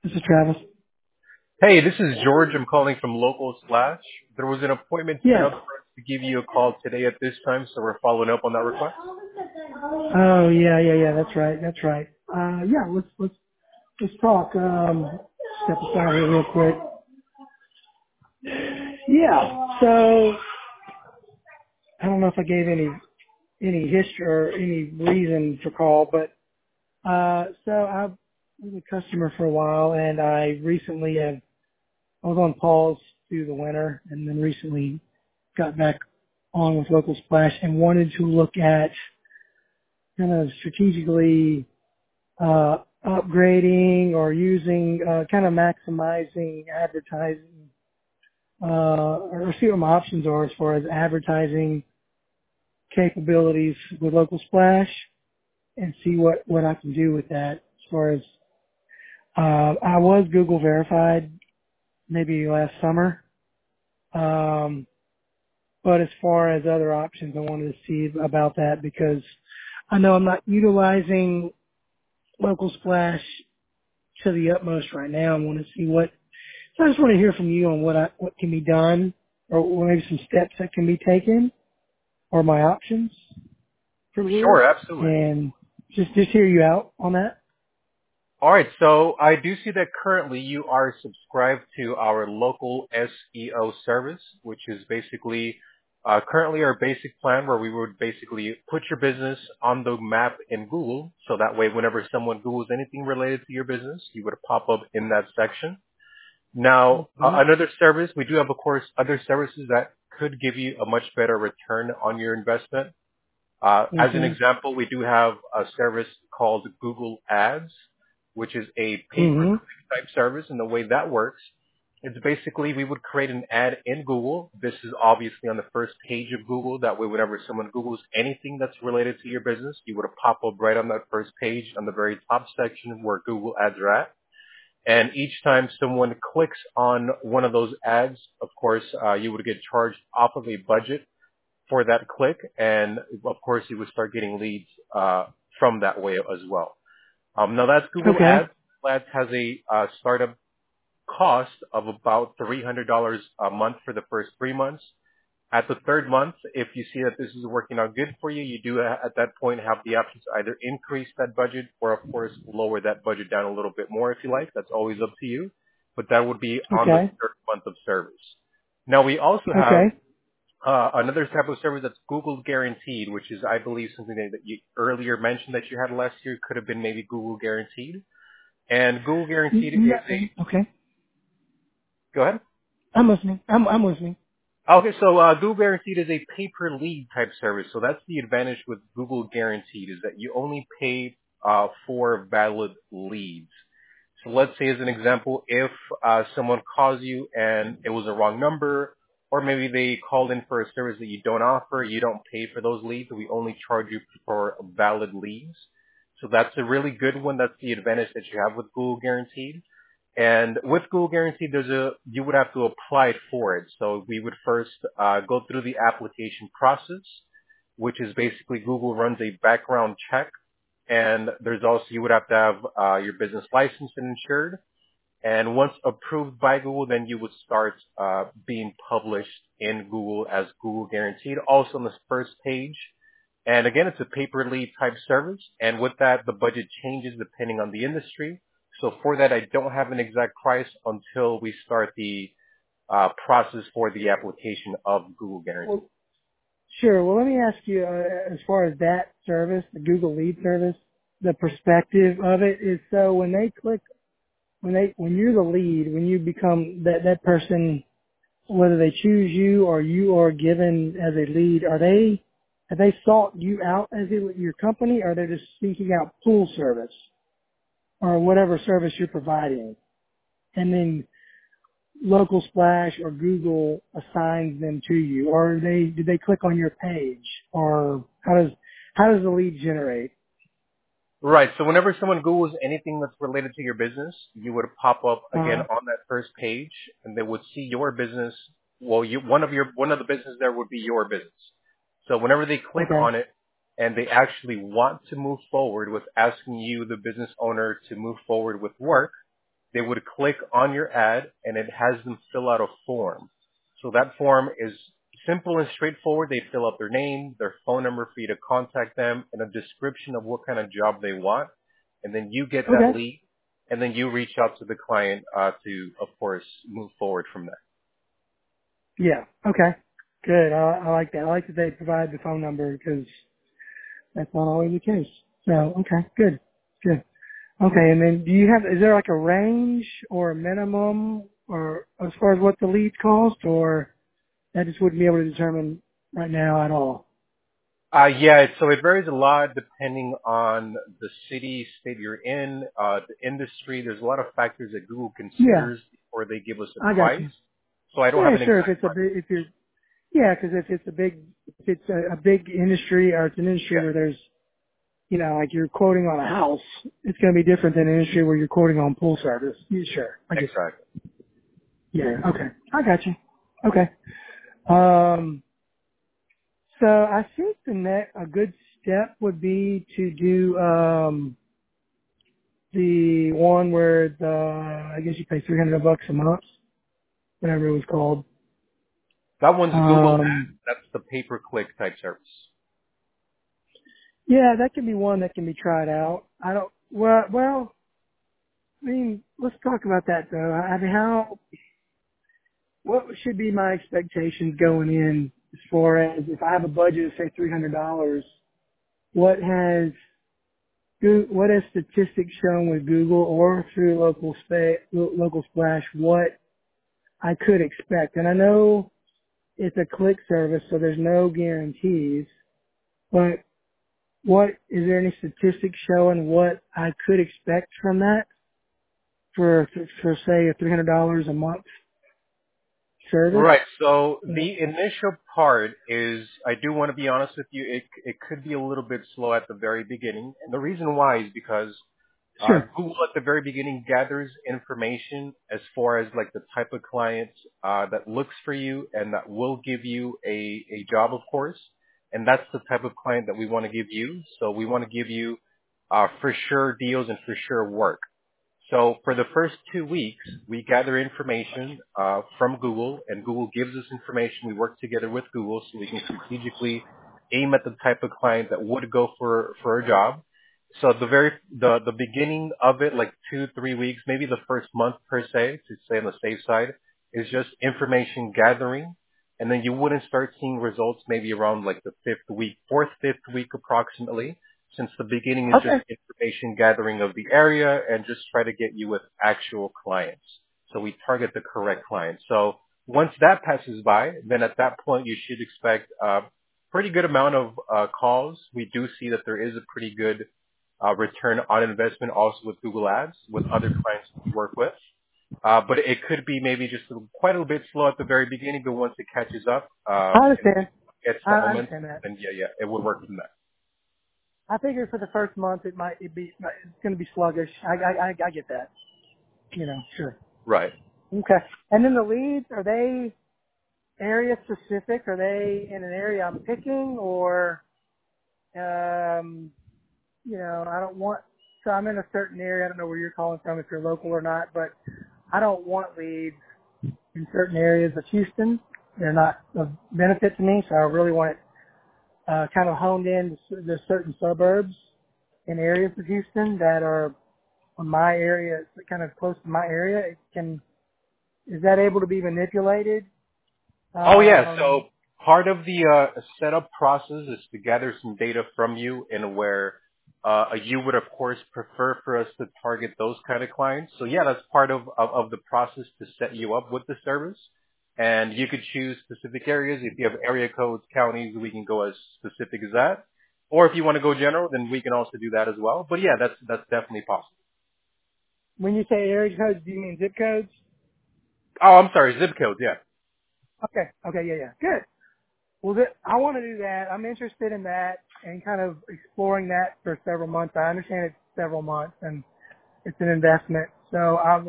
This is Travis. Hey, this is George. I'm calling from Local Slash. There was an appointment set Yes. up for us to give you a call today at this time, so we're following up on that request. Oh yeah. That's right. That's right. Yeah. Let's talk. Step aside here real quick. Yeah. So I don't know if I gave any history or any reason for call, but so I was a customer for a while, and I was on pause through the winter, and then recently got back on with Local Splash and wanted to look at kind of strategically upgrading or using, kind of maximizing advertising, or see what my options are as far as advertising capabilities with Local Splash and see what I can do with that as far as, I was Google verified maybe last summer. But as far as other options, I wanted to see about that because I know I'm not utilizing Local Splash to the utmost right now. I want to see so I just want to hear from you on what can be done or maybe some steps that can be taken or my options for Google Sure, absolutely. and just hear you out on that. All right, so I do see that currently you are subscribed to our local SEO service, which is basically currently our basic plan where we would basically put your business on the map in Google. So that way, whenever someone Googles anything related to your business, you would pop up in that section. Now, Mm-hmm. another service, we do have, of course, other services that could give you a much better return on your investment. As an Okay. example, we do have a service called Google Ads, which is a Mm-hmm. pay-per-click type service. And the way that works, it's basically we would create an ad in Google. This is obviously on the first page of Google. That way, whenever someone Googles anything that's related to your business, you would pop up right on that first page on the very top section where Google Ads are at. And each time someone clicks on one of those ads, of course, you would get charged off of a budget for that click. And of course, you would start getting leads from that way as well. Now that's Google Okay. Ads. Ads has a startup cost of about $300 a month for the first 3 months. At the third month, if you see that this is working out good for you, you do at that point have the option to either increase that budget or, of course, lower that budget down a little bit more if you like. That's always up to you. But that would be on the Okay. third month of service. Now, we also have Okay. another type of service that's Google Guaranteed, which is, I believe, something that you earlier mentioned that you had last year could have been maybe Google Guaranteed. And Google Guaranteed is Okay. go ahead. I'm listening. I'm listening. Okay, so Google Guaranteed is a pay-per-lead type service. So that's the advantage with Google Guaranteed is that you only pay for valid leads. So let's say as an example, if someone calls you and it was a wrong number, or maybe they called in for a service that you don't offer, you don't pay for those leads. We only charge you for valid leads. So that's a really good one. That's the advantage that you have with Google Guaranteed. And with Google Guaranteed, you would have to apply for it. So we would first go through the application process, which is basically Google runs a background check. And there's also, you would have to have your business licensed and insured. And once approved by Google, then you would start being published in Google as Google Guaranteed, also on the first page. And again, it's a pay-per-lead type service. And with that, the budget changes depending on the industry. So for that, I don't have an exact price until we start the process for the application of Google Guaranteed. Well, sure. Well, let me ask you, as far as that service, the Google Lead service, the perspective of it is so when they click, when you're the lead, when you become that person, whether they choose you or you are given as a lead, have they sought you out as your company, or they're just seeking out pool service or whatever service you're providing, and then Local Splash or Google assigns them to you, or do they click on your page, or how does the lead generate? Right. So whenever someone Googles anything that's related to your business, you would pop up again on that first page, and they would see your business. Well, one of the business there would be your business. So whenever they click Okay. on it and they actually want to move forward with asking you, the business owner, to move forward with work, they would click on your ad and it has them fill out a form. So that form is simple and straightforward. They fill out their name, their phone number for you to contact them, and a description of what kind of job they want. And then you get that Okay. lead, and then you reach out to the client to, of course, move forward from there. Yeah. Okay. Good. I like that. I like that they provide the phone number because that's not always the case. So, okay. Good. Good. Okay. And then is there like a range or a minimum or as far as what the leads cost, or I just wouldn't be able to determine right now at all? Yeah, so it varies a lot depending on the city, state you're in, the industry. There's a lot of factors that Google Yeah. considers before they give us a I got price. you. So I don't have Yeah, an sure. If exact it's a price. big, yeah, because if it's a big industry or it's an industry where Yeah, there's, like you're quoting on a house, it's going to be different than an industry where you're quoting on pool service. Yeah, sure. I get that. exactly. Yeah. Okay. I got you. Okay. Um, so I think a good step would be to do, the one where I guess you pay $300 a month, whatever it was called. That one's Google Um, Ads. That's the pay-per-click type service. yeah, that can be one that can be tried out. I don't, well, I mean, let's talk about that though. I mean, what should be my expectations going in as far as if I have a budget of say $300, what has, what has statistics shown with Google or through local splash what I could expect? And I know it's a click service, so there's no guarantees, but is there any statistics showing what I could expect from that for say a $300 a month service? Right. So the initial part is, I do want to be honest with you, it could be a little bit slow at the very beginning. And the reason why is because Sure. Google at the very beginning gathers information as far as like the type of client that looks for you and that will give you a job, of course. And that's the type of client that we want to give you. So we want to give you for sure deals and for sure work. So for the first 2 weeks, we gather information from Google, and Google gives us information. We work together with Google so we can strategically aim at the type of client that would go for a job. So the beginning of it, like 2-3 weeks, maybe the first month per se, to stay on the safe side, is just information gathering, and then you wouldn't start seeing results maybe around like the fifth week approximately, since the beginning is just Okay. information gathering of the area and just try to get you with actual clients. So we target the correct clients. So once that passes by, then at that point you should expect a pretty good amount of calls. We do see that there is a pretty good return on investment also with Google Ads with other clients we work with. But it could be maybe just quite a little bit slow at the very beginning, but once it catches up I and understand. gets that I momentum, understand that. then yeah, it would work from there. I figured for the first month it's going to be sluggish. I get that. Sure. Right. Okay. And then the leads, are they area specific? Are they in an area I'm picking or, I don't want, so I'm in a certain area. I don't know where you're calling from, if you're local or not, but I don't want leads in certain areas of Houston. They're not of benefit to me, so I really want it kind of honed in to the certain suburbs and areas of Houston that are on my area, kind of close to my area. Is that able to be manipulated? Oh yeah. So Um, part of the setup process is to gather some data from you and where you would of course prefer for us to target those kind of clients. So yeah, that's part of the process to set you up with the service. And you could choose specific areas. If you have area codes, counties, we can go as specific as that. Or if you want to go general, then we can also do that as well. But yeah, that's definitely possible. when you say area codes, do you mean zip codes? Oh, I'm sorry, zip codes. Yeah. Okay. Okay. Yeah. Yeah. Good. Well, I want to do that. I'm interested in that and kind of exploring that for several months. I understand it's several months and it's an investment. So I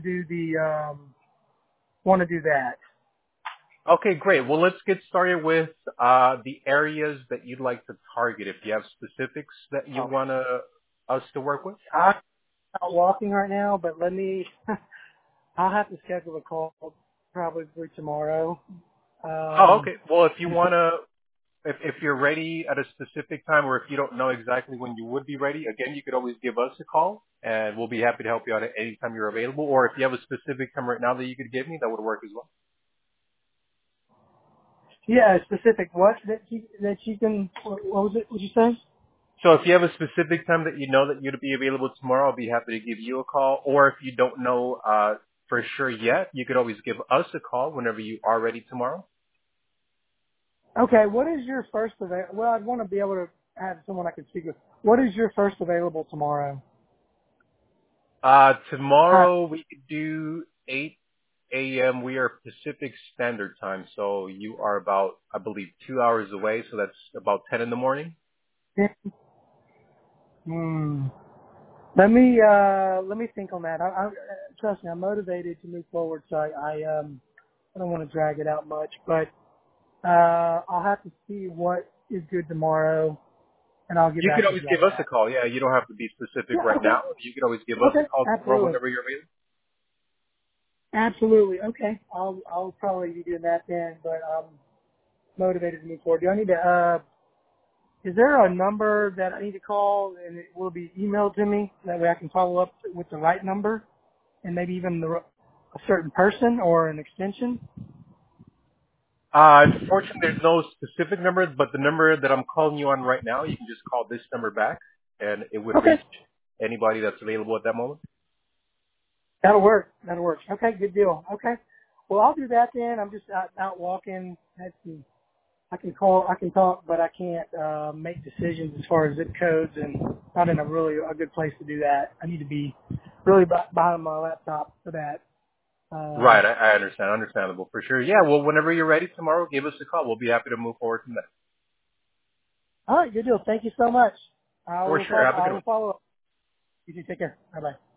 want to do that. Okay, great. Well, let's get started with the areas that you'd like to target. If you have specifics that you Oh, want us to work with. out walking right now, but let me. I'll have to schedule a call probably tomorrow. Oh, okay. Well, if you And wanna, if you're ready at a specific time, or if you don't know exactly when you would be ready, again, you could always give us a call, and we'll be happy to help you out at any time you're available. Or if you have a specific time right now that you could give me, that would work as well. yeah, specific what that you can. What was it? What you say? So if you have a specific time that you know that you'd be available tomorrow, I'll be happy to give you a call. Or if you don't know for sure yet, you could always give us a call whenever you are ready tomorrow. Okay, what is your first Well, I'd want to be able to have someone I can speak with. What is your first available tomorrow? Hi. Tomorrow we could do 8 a.m. We are Pacific Standard Time, so you are about, I believe, 2 hours away. So that's about 10 in the morning. Hmm. Let me think on that. I trust me, I'm motivated to move forward, so I don't want to drag it out much, but I'll have to see what is good tomorrow, and I'll get You could back with always you give on us a that. call. Yeah, you don't have to be specific Yeah. right Okay. now. You could always give us a Okay. call tomorrow Absolutely. whenever you're available. Absolutely. Okay. I'll probably be doing that then, but I'm motivated to move forward. Do I need to? Is there a number that I need to call, and it will be emailed to me? That way I can follow up with the right number, and maybe even a certain person or an extension. Unfortunately, there's no specific number, but the number that I'm calling you on right now, you can just call this number back, and it would Okay. reach anybody that's available at that moment. That'll work. That'll work. Okay, good deal. Okay. Well, I'll do that then. I'm just out walking. I can talk, but I can't make decisions as far as zip codes, and not in a good place to do that. I need to be really behind my laptop for that. Right, I understand. Understandable for sure. Yeah, well, whenever you're ready tomorrow, give us a call. We'll be happy to move forward from there. All right, good deal. Thank you so much. For sure. Have a I good will one. follow up. You can take care. Bye bye.